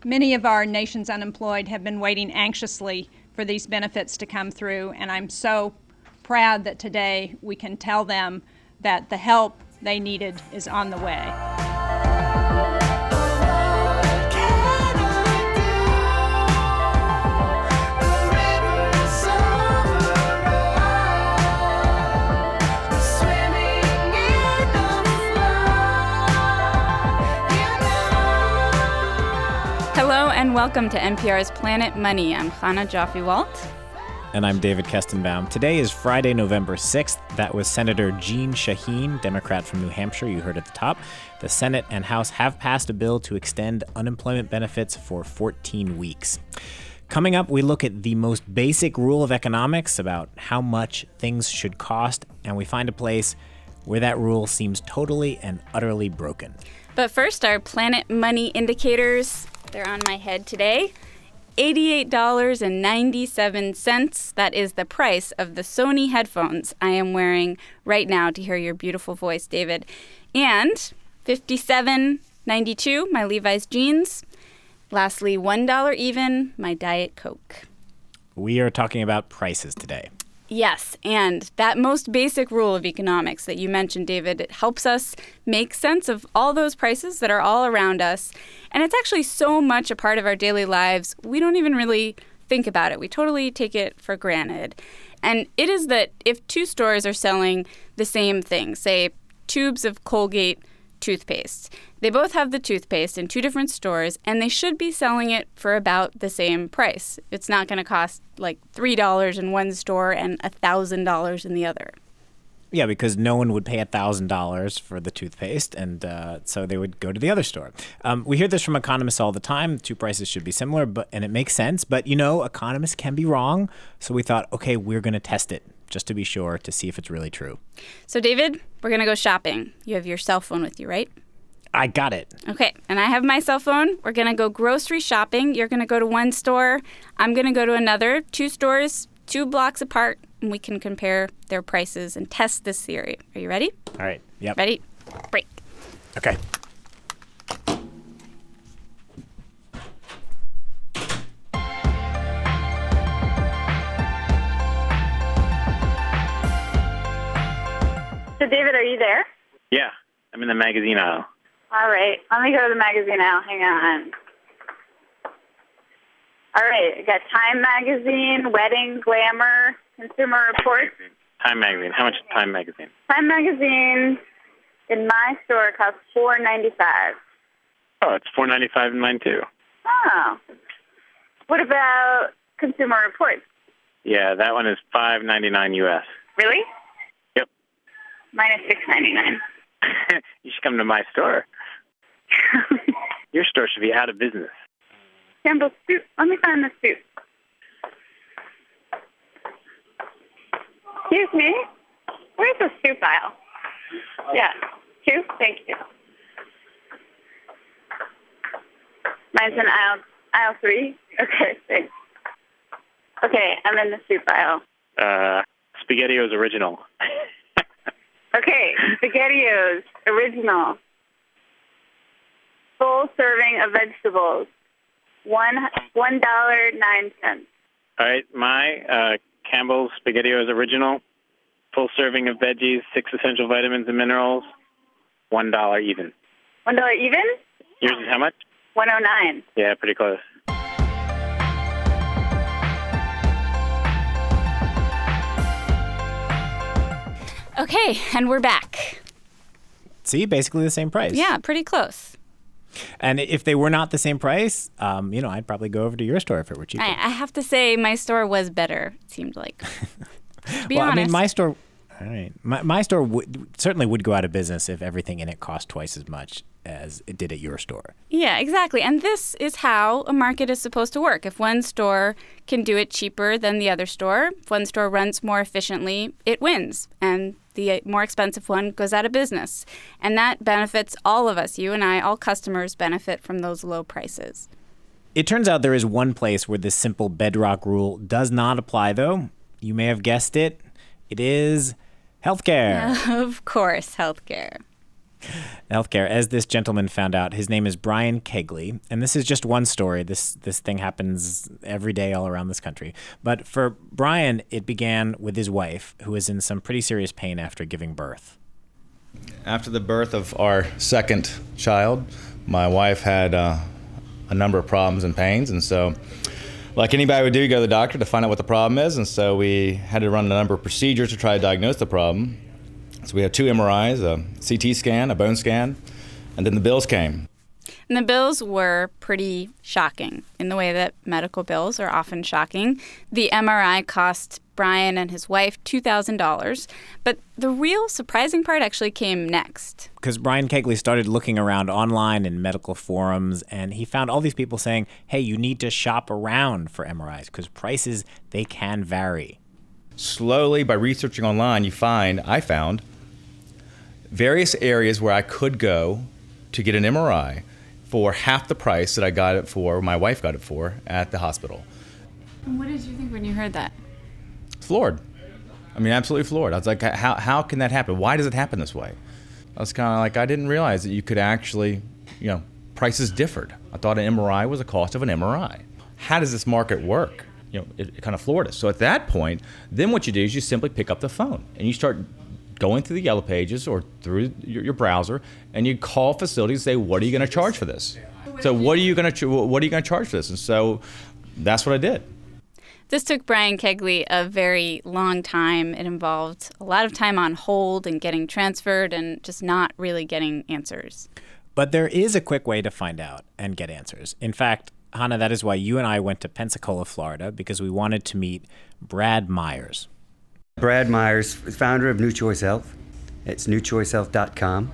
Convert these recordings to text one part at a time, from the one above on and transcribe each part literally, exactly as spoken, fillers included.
Many of our nation's unemployed have been waiting anxiously for these benefits to come through, and I'm so proud that today we can tell them that the help they needed is on the way. Hello and welcome to N P R's Planet Money. I'm Chana Joffe-Walt. And I'm David Kestenbaum. Today is Friday, November sixth. That was Senator Jeanne Shaheen, Democrat from New Hampshire, you heard at the top. The Senate and House have passed a bill to extend unemployment benefits for fourteen weeks. Coming up, we look at the most basic rule of economics about how much things should cost, and we find a place where that rule seems totally and utterly broken. But first, our Planet Money indicators. They're on my head today. eighty-eight dollars and ninety-seven cents. That is the price of the Sony headphones I am wearing right now to hear your beautiful voice, David. And fifty-seven ninety-two, my Levi's jeans. Lastly, one dollar even, my Diet Coke. We are talking about prices today. Yes, and that most basic rule of economics that you mentioned, David, it helps us make sense of all those prices that are all around us. And it's actually so much a part of our daily lives, we don't even really think about it. We totally take it for granted. And it is that if two stores are selling the same thing, say tubes of Colgate toothpaste, they both have the toothpaste in two different stores, and they should be selling it for about the same price. It's not going to cost like three dollars in one store and one thousand dollars in the other. Yeah, because no one would pay one thousand dollars for the toothpaste, and uh, so they would go to the other store. Um, we hear this from economists all the time. Two prices should be similar, but and it makes sense. But, you know, economists can be wrong. So we thought, okay, we're going to test it just to be sure to see if it's really true. So, David, we're going to go shopping. You have your cell phone with you, right? I got it. Okay, and I have my cell phone. We're going to go grocery shopping. You're going to go to one store. I'm going to go to another. Two stores, two blocks apart, and we can compare their prices and test this theory. Are you ready? All right. Yep. Ready? Break. Okay. So, David, are you there? Yeah, I'm in the magazine aisle. All right. Let me go to the magazine aisle. Hang on. All right. I got Time Magazine, Wedding, Glamour, Consumer Reports. Time Magazine. How much is Time Magazine? Time Magazine in my store costs four ninety-five. Oh, it's four ninety-five in mine, too. Oh. What about Consumer Reports? Yeah, that one is five ninety-nine U S. Really? Yep. Mine is six ninety-nine. You should come to my store. Your store should be out of business. Campbell's soup. Let me find the soup. Excuse me? Where's the soup aisle? Yeah. Two? Thank you. Mine's in aisle, aisle three? Okay, thanks. Okay, I'm in the soup aisle. Uh, SpaghettiOs Original. Okay, SpaghettiOs Original. Full serving of vegetables. One one dollar nine cents. All right, my uh, Campbell's SpaghettiOs Original. Full serving of veggies, six essential vitamins and minerals. One dollar even. One dollar even? Yours is how much? One oh nine. Yeah, pretty close. Okay, and we're back. See, basically the same price. Yeah, pretty close. And if they were not the same price, um, you know, I'd probably go over to your store if it were cheaper. I, I have to say my store was better, it seemed like. To be well, honest. I mean, my store, all right, my, my store would, certainly would go out of business if everything in it cost twice as much as it did at your store. Yeah, exactly. And this is how a market is supposed to work. If one store can do it cheaper than the other store, if one store runs more efficiently, it wins. And the more expensive one goes out of business. And that benefits all of us. You and I, all customers benefit from those low prices. It turns out there is one place where this simple bedrock rule does not apply, though. You may have guessed it. It is healthcare. Of course, healthcare. Healthcare. As this gentleman found out, his name is Brian Kegley, and this is just one story. This this thing happens every day all around this country. But for Brian, it began with his wife, who was in some pretty serious pain after giving birth. After the birth of our second child, my wife had uh, a number of problems and pains, and so like anybody would do, you go to the doctor to find out what the problem is, and so we had to run a number of procedures to try to diagnose the problem. So we had two M R Is, a C T scan, a bone scan, and then the bills came. And the bills were pretty shocking in the way that medical bills are often shocking. The M R I cost Brian and his wife two thousand dollars. But the real surprising part actually came next. Because Brian Kegley started looking around online in medical forums, and he found all these people saying, hey, you need to shop around for M R Is because prices, they can vary. Slowly, by researching online, you find, I found, various areas where I could go to get an M R I for half the price that I got it for, my wife got it for, at the hospital. And what did you think when you heard that? Floored. I mean, absolutely floored. I was like, how how can that happen? Why does it happen this way? I was kind of like, I didn't realize that you could actually, you know, prices differed. I thought an M R I was the cost of an M R I. How does this market work? You know, it, it kind of floored us. So at that point, then what you do is you simply pick up the phone and you start going through the Yellow Pages or through your, your browser, and you call facilities and say, what are you going to charge for this? So what are you going to what are you going to charge for this? And so that's what I did. This took Brian Kegley a very long time. It involved a lot of time on hold and getting transferred and just not really getting answers. But there is a quick way to find out and get answers. In fact, Hannah, that is why you and I went to Pensacola, Florida, because we wanted to meet Brad Myers. Brad Myers, founder of New Choice Health. It's new choice health dot com.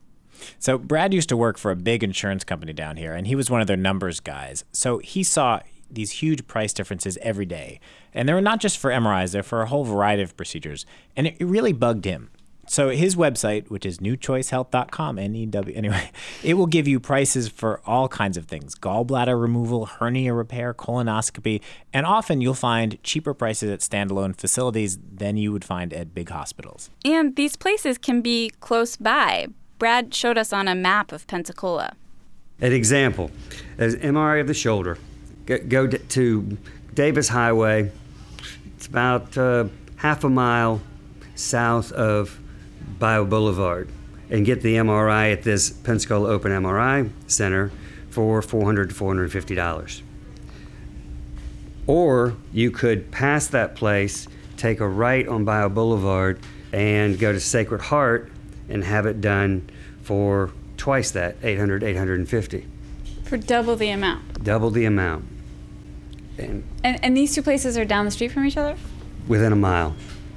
So Brad used to work for a big insurance company down here, and he was one of their numbers guys. So he saw these huge price differences every day. And they were not just for M R Is, they're for a whole variety of procedures. And it, it really bugged him. So his website, which is new choice health dot com, N E W, anyway, it will give you prices for all kinds of things. Gallbladder removal, hernia repair, colonoscopy, and often you'll find cheaper prices at standalone facilities than you would find at big hospitals. And these places can be close by. Brad showed us on a map of Pensacola. An example, as M R I of the shoulder. Go, go to Davis Highway. It's about uh, half a mile south of Bio Boulevard, and get the M R I at this Pensacola Open M R I Center for four hundred to four hundred fifty dollars. Or you could pass that place, take a right on Bio Boulevard, and go to Sacred Heart and have it done for twice that, eight hundred, eight hundred fifty. For double the amount. Double the amount. And, and and these two places are down the street from each other? Within a mile.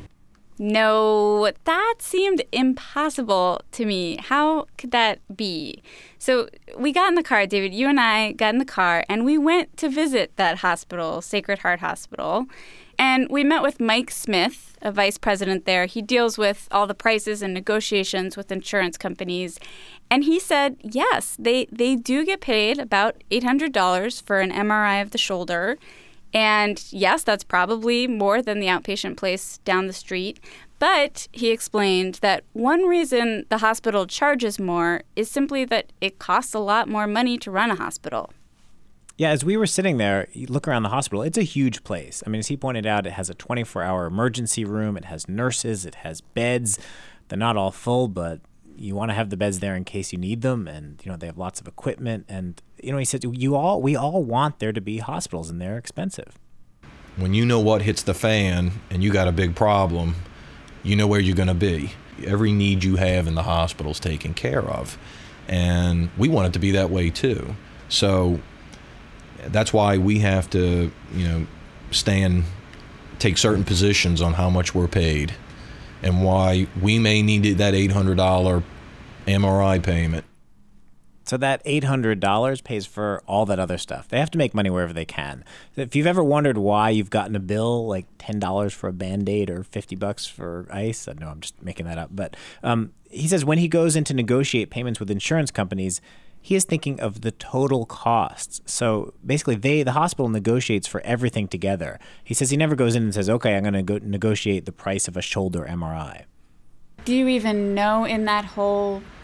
No, that seemed impossible to me. How could that be? So we got in the car, David, you and I got in the car, and we went to visit that hospital, Sacred Heart Hospital. And we met with Mike Smith, a vice president there. He deals with all the prices and negotiations with insurance companies. And he said, yes, they, they do get paid about eight hundred dollars for an M R I of the shoulder. And yes, that's probably more than the outpatient place down the street. But he explained that one reason the hospital charges more is simply that it costs a lot more money to run a hospital. Yeah, as we were sitting there, you look around the hospital, it's a huge place. I mean, as he pointed out, it has a twenty-four hour emergency room. It has nurses. It has beds. They're not all full, but you want to have the beds there in case you need them. And, you know, they have lots of equipment. And, you know, he said, you all, we all want there to be hospitals, and they're expensive. When you know what hits the fan and you got a big problem, you know where you're going to be. Every need you have in the hospital is taken care of. And we want it to be that way, too. So that's why we have to, you know, stand, take certain positions on how much we're paid and why we may need that eight hundred dollars M R I payment. So that eight hundred dollars pays for all that other stuff. They have to make money wherever they can. If you've ever wondered why you've gotten a bill like ten dollars for a Band-Aid or fifty bucks for ice, no, I'm just making that up. But um, he says when he goes in to negotiate payments with insurance companies, he is thinking of the total costs. So basically, they the hospital negotiates for everything together. He says he never goes in and says, okay, I'm going to go negotiate the price of a shoulder M R I. Do you even know in that whole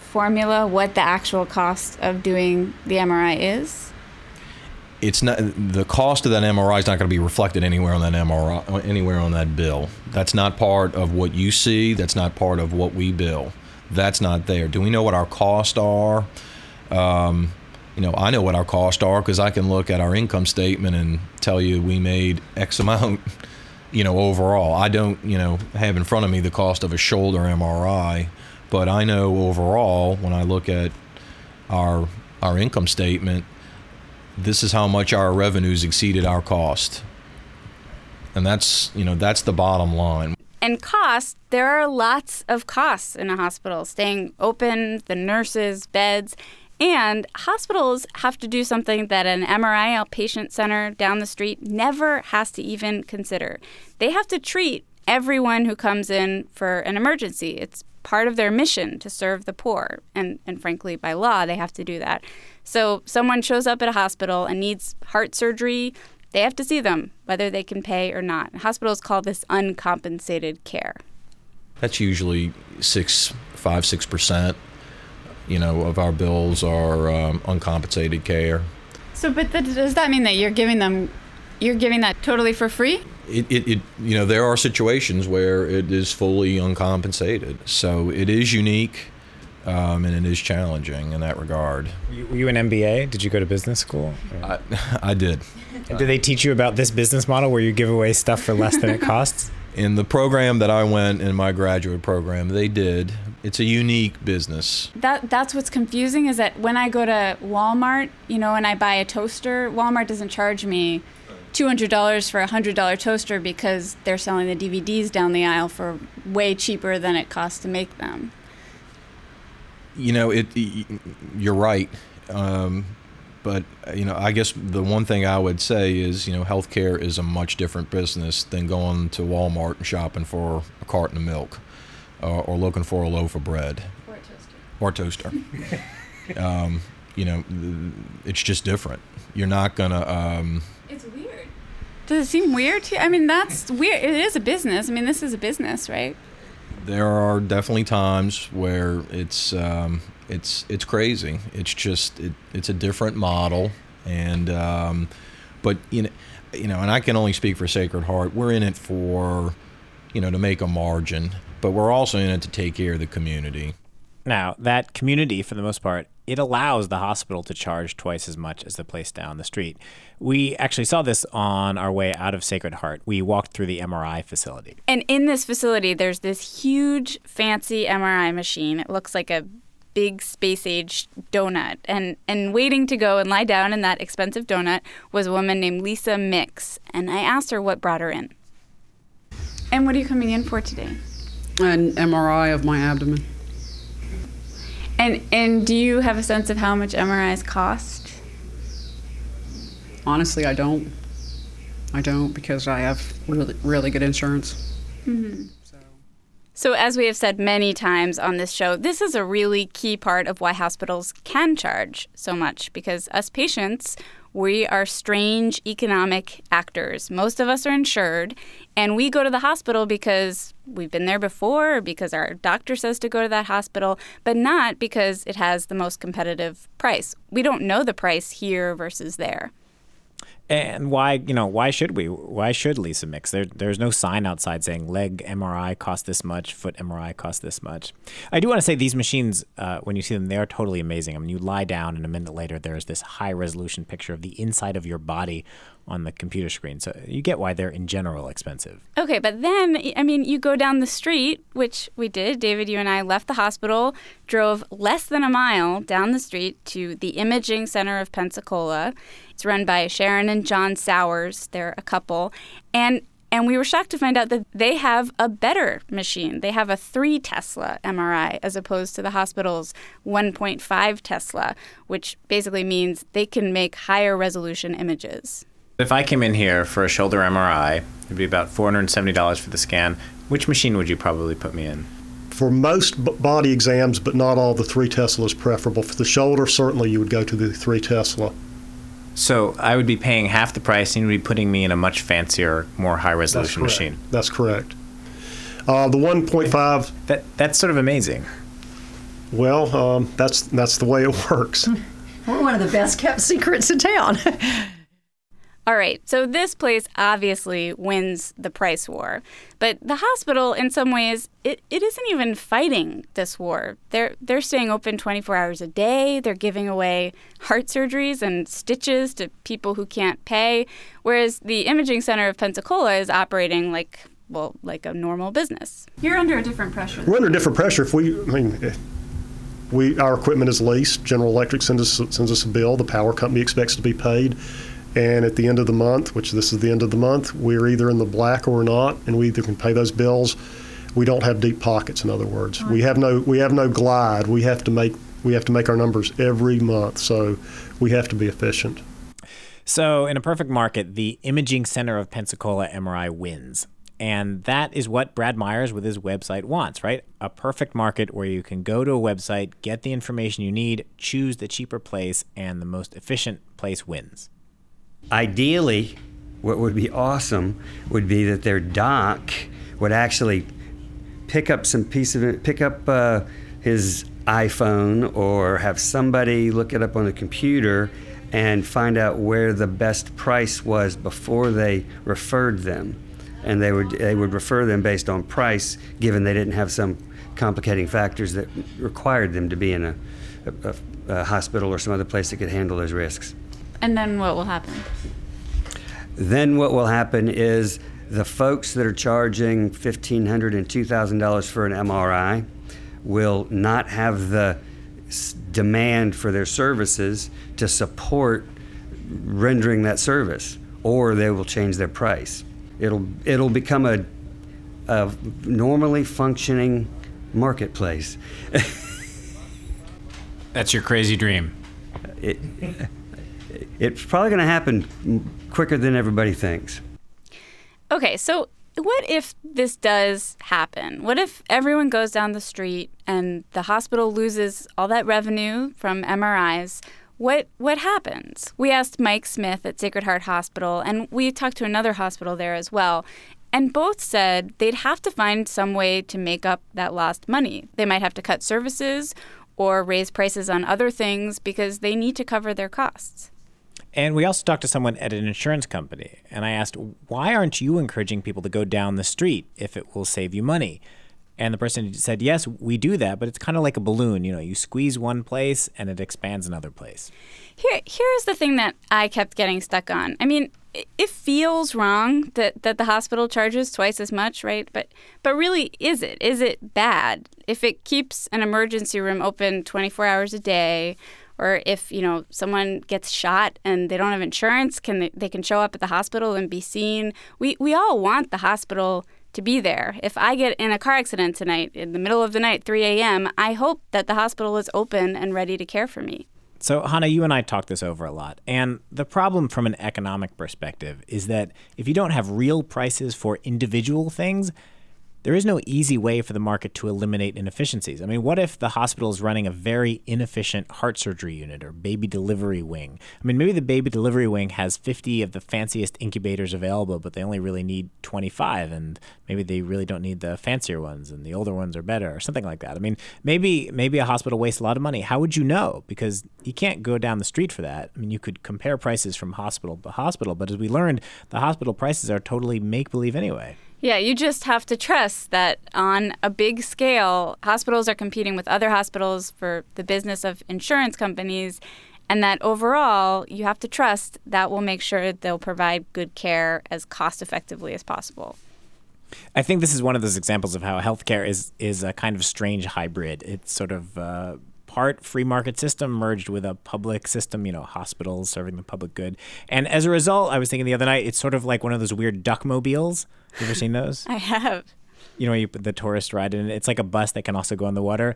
formula what the actual cost of doing the M R I is? It's not, the cost of that M R I is not going to be reflected anywhere on that M R I, anywhere on that bill. That's not part of what you see. That's not part of what we bill. That's not there. Do we know what our costs are? Um, you know, I know what our costs are because I can look at our income statement and tell you we made X amount, you know, overall. I don't, you know, have in front of me the cost of a shoulder M R I, but I know overall when I look at our our income statement, this is how much our revenues exceeded our cost. And that's, you know, that's the bottom line. And cost, there are lots of costs in a hospital. Staying open, the nurses, beds, and hospitals have to do something that an M R I outpatient center down the street never has to even consider. They have to treat everyone who comes in for an emergency. It's part of their mission to serve the poor. And, and frankly, by law, they have to do that. So someone shows up at a hospital and needs heart surgery, they have to see them, whether they can pay or not. Hospitals call this uncompensated care. That's usually six, five, six percent, you know, of our bills are um, uncompensated care. So, but that, does that mean that you're giving them, you're giving that totally for free? It, it, it, you know, there are situations where it is fully uncompensated. So it is unique, um, and it is challenging in that regard. Were you, were you an M B A? Did you go to business school? I, I did. And did they teach you about this business model where you give away stuff for less than it costs? In the program that I went in my graduate program, they did. It's a unique business. That that's what's confusing is that when I go to Walmart, you know, and I buy a toaster, Walmart doesn't charge me two hundred dollars for a one hundred dollars toaster because they're selling the D V Ds down the aisle for way cheaper than it costs to make them. You know, it. You're right. Um, But, you know, I guess the one thing I would say is, you know, healthcare is a much different business than going to Walmart and shopping for a carton of milk uh, or looking for a loaf of bread. Or a toaster. Or a toaster. um, you know, it's just different. You're not going to... Um, it's weird. Does it seem weird to you? I mean, that's weird. It is a business. I mean, this is a business, right? There are definitely times where it's... Um, It's it's crazy. It's just it, it's a different model, and um, but you know, you know, and I can only speak for Sacred Heart. We're in it for, you know, to make a margin, but we're also in it to take care of the community. Now, that community, for the most part, it allows the hospital to charge twice as much as the place down the street. We actually saw this on our way out of Sacred Heart. We walked through the M R I facility, and in this facility, there's this huge, fancy M R I machine. It looks like a big space-age donut. And, and waiting to go and lie down in that expensive donut was a woman named Lisa Mix. And I asked her what brought her in. And what are you coming in for today? An M R I of my abdomen. And and do you have a sense of how much M R Is cost? Honestly, I don't. I don't because I have really, really good insurance. Mm-hmm. So as we have said many times on this show, this is a really key part of why hospitals can charge so much, because us patients, we are strange economic actors. Most of us are insured, and we go to the hospital because we've been there before, or because our doctor says to go to that hospital, but not because it has the most competitive price. We don't know the price here versus there. And why, you know, why should we? Why should Lisa Mix? There, there's no sign outside saying leg M R I costs this much, foot M R I costs this much. I do want to say these machines, uh, when you see them, they are totally amazing. I mean, you lie down and a minute later, there's this high-resolution picture of the inside of your body on the computer screen. So you get why they're, in general, expensive. Okay, but then, I mean, you go down the street, which we did. David, you and I left the hospital, drove less than a mile down the street to the Imaging Center of Pensacola. It's run by Sharon and John Sowers. They're a couple. And and we were shocked to find out that they have a better machine. They have a three Tesla M R I as opposed to the hospital's one point five Tesla, which basically means they can make higher resolution images. If I came in here for a shoulder M R I, it'd be about four hundred seventy dollars for the scan. Which machine would you probably put me in? For most b- body exams, but not all, the three Tesla is preferable. For the shoulder, certainly you would go to the three Tesla. So I would be paying half the price, and you'd be putting me in a much fancier, more high-resolution That's machine. That's correct. Uh, the one point five... That That's sort of amazing. Well, um, that's that's the way it works. We're one of the best kept secrets in town. All right, so this place obviously wins the price war. But the hospital, in some ways, it, it isn't even fighting this war. They're they're staying open twenty-four hours a day. They're giving away heart surgeries and stitches to people who can't pay, whereas the Imaging Center of Pensacola is operating like, well, like a normal business. You're under a different pressure. We're under different pressure. If we, I mean, if we our equipment is leased. General Electric sends us sends us a bill. The power company expects to be paid. And at the end of the month, which this is the end of the month, we're either in the black or we're not, and we either can pay those bills. We don't have deep pockets, in other words. We have no we have no glide. We have to make we have to make our numbers every month, so we have to be efficient. So in a perfect market, the Imaging Center of Pensacola M R I wins. And that is what Brad Myers with his website wants, right? A perfect market where you can go to a website, get the information you need, choose the cheaper place, and the most efficient place wins. Ideally, what would be awesome would be that their doc would actually pick up some piece of it, pick up uh, his iPhone or have somebody look it up on a computer and find out where the best price was before they referred them. And they would they would refer them based on price, given they didn't have some complicating factors that required them to be in a, a, a hospital or some other place that could handle those risks. And then what will happen? Then what will happen is the folks that are charging fifteen hundred dollars and two thousand dollars for an M R I will not have the demand for their services to support rendering that service, or they will change their price. It'll it'll become a, a normally functioning marketplace. That's your crazy dream. It, it's probably going to happen quicker than everybody thinks. Okay, so what if this does happen? What if everyone goes down the street and the hospital loses all that revenue from M R Is? What what happens? We asked Mike Smith at Sacred Heart Hospital, and we talked to another hospital there as well. And both said they'd have to find some way to make up that lost money. They might have to cut services or raise prices on other things because they need to cover their costs. And we also talked to someone at an insurance company, and I asked, why aren't you encouraging people to go down the street if it will save you money? And the person said, yes, we do that, but it's kind of like a balloon. You know, you squeeze one place and it expands another place. Here, here's the thing that I kept getting stuck on. I mean, it feels wrong that, that the hospital charges twice as much, right? But but really, is it? Is it bad? If it keeps an emergency room open twenty-four hours a day, or if, you know, someone gets shot and they don't have insurance, can they, they can show up at the hospital and be seen. We we all want the hospital to be there. If I get in a car accident tonight, in the middle of the night, three a.m., I hope that the hospital is open and ready to care for me. So, Hannah, you and I talked this over a lot. And the problem from an economic perspective is that if you don't have real prices for individual things, there is no easy way for the market to eliminate inefficiencies. I mean, what if the hospital is running a very inefficient heart surgery unit or baby delivery wing? I mean, maybe the baby delivery wing has fifty of the fanciest incubators available, but they only really need twenty-five, and maybe they really don't need the fancier ones, and the older ones are better, or something like that. I mean, maybe maybe a hospital wastes a lot of money. How would you know? Because you can't go down the street for that. I mean, you could compare prices from hospital to hospital, but as we learned, the hospital prices are totally make-believe anyway. Yeah, you just have to trust that on a big scale, hospitals are competing with other hospitals for the business of insurance companies, and that overall, you have to trust that will make sure they'll provide good care as cost-effectively as possible. I think this is one of those examples of how healthcare is is a kind of strange hybrid. It's sort of uh, part free market system merged with a public system, you know, hospitals serving the public good. And as a result, I was thinking the other night, it's sort of like one of those weird duckmobiles. You ever seen those? I have. You know, you put the tourist ride in it. It's like a bus that can also go on the water.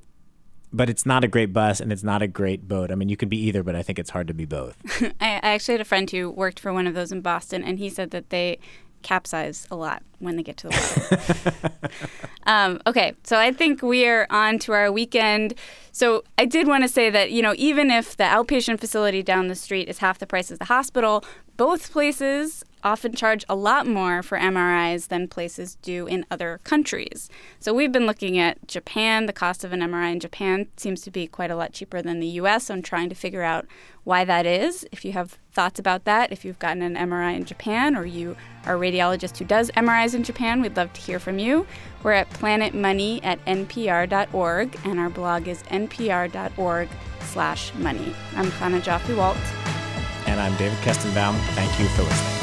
But it's not a great bus and it's not a great boat. I mean, you could be either, but I think it's hard to be both. I, I actually had a friend who worked for one of those in Boston, and he said that they capsize a lot when they get to the water. um, okay, so I think we are on to our weekend. So I did want to say that, you know, even if the outpatient facility down the street is half the price of the hospital, both places often charge a lot more for M R Is than places do in other countries. So we've been looking at Japan. The cost of an M R I in Japan seems to be quite a lot cheaper than the U S. So I'm trying to figure out why that is. If you have thoughts about that, if you've gotten an M R I in Japan or you are a radiologist who does M R Is in Japan, we'd love to hear from you. We're at planet money at n p r dot org, and our blog is n p r dot org slash money. I'm Chana Joffe-Walt. And I'm David Kestenbaum. Thank you for listening.